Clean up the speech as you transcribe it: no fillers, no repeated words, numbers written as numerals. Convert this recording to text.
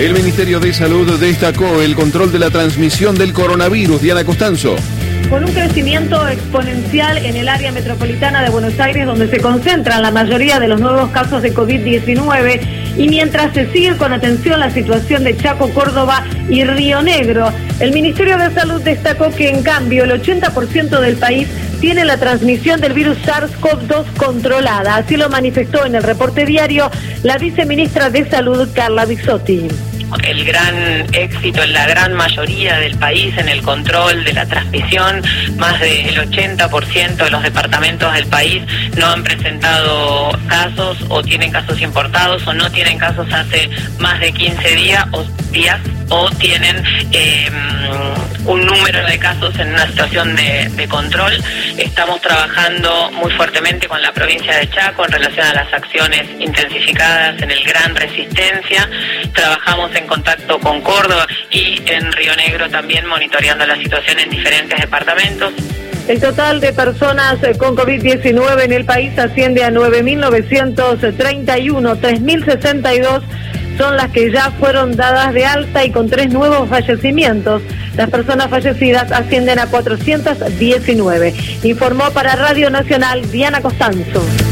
El Ministerio de Salud destacó el control de la transmisión del coronavirus. Diana Costanzo. Con un crecimiento exponencial en el área metropolitana de Buenos Aires, donde se concentran la mayoría de los nuevos casos de COVID-19, y mientras se sigue con atención la situación de Chaco, Córdoba y Río Negro, el Ministerio de Salud destacó que, en cambio, el 80% del país tiene la transmisión del virus SARS-CoV-2 controlada. Así lo manifestó en el reporte diario la viceministra de Salud, Carla Bisotti. El gran éxito en la gran mayoría del país en el control de la transmisión, más del 80% de los departamentos del país no han presentado casos o tienen casos importados o no tienen casos hace más de 15 días o tienen un número de casos en una situación de control. Estamos trabajando muy fuertemente con la provincia de Chaco en relación a las acciones intensificadas en el Gran Resistencia. Trabajamos en contacto con Córdoba y en Río Negro también monitoreando la situación en diferentes departamentos. El total de personas con COVID-19 en el país asciende a 9.931, 3.062 son las que ya fueron dadas de alta y con 3 nuevos fallecimientos. Las personas fallecidas ascienden a 419. Informó para Radio Nacional Diana Costanzo.